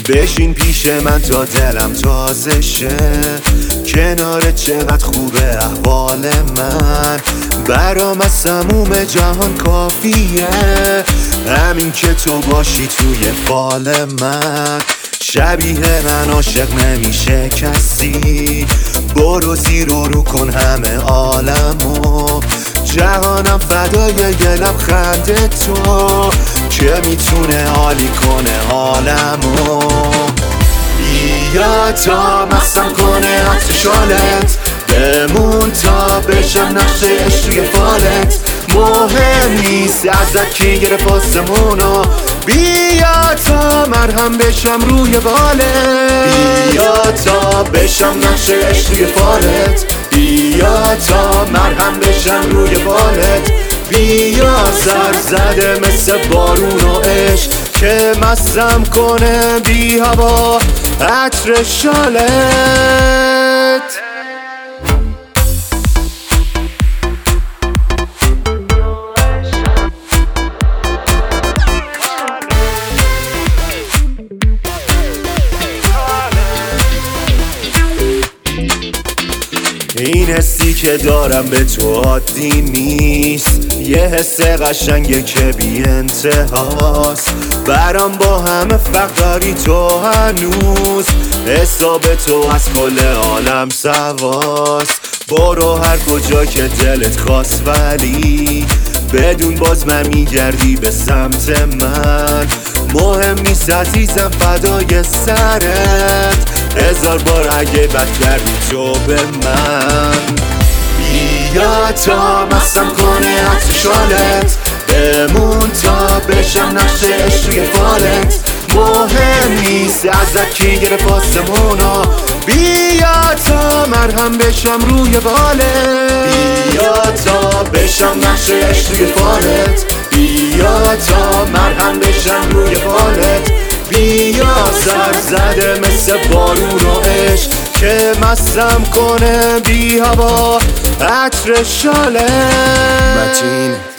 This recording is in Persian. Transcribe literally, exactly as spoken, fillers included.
بشین پیش من تا دلم تازه شه، کنارت چقدر خوبه احوال من، برام از تموم جهان کافیه همین که تو باشی توی فال من. شبیه من عاشق نمیشه کسی، برو زیر و رو کن همه عالمو، جهانم فدای یه لبخند تو که میتونه عالی کنه حالمو. بیا تا مستم کنه عطر شالت، بمون تا بشم نقش عشق توی فالت، مهم نیست ازت کی گرفت آسمونو، بیا تا مرهم بشم روی بالت، بیا تا بشم نقش عشق توی فالت، بیا تا مرهم بشم روی بالت، بیا سر زده مثل بارون و عشق که مستم کنه بی هوا عطر شالت. این حسی که دارم به تو عادی نیست، یه حس قشنگه که بی انتهاست، برام با همه فرق داری تو هنوز، حساب تو از کل عالم سواست، برو هر کجا که دلت خواست ولی بدون باز من میگردی به سمت من، مهم نیست عزیزم فدای سرت، هزار بار اگه بد کردی تو به من. بیا تا مستم کنه عطر شالت، بمون تا بشم نقش عشق توی فالت، مهم نیست ازت کی گرفت آسمونو، بیا تا مرهم بشم روی بالت، بیا تا بشم نقش عشق توی فالت، بیا تا مرهم بشم روی بالت، بیا سر زده مثل بارون و عشق که مستم کنه بی هوا عطر شالت. متین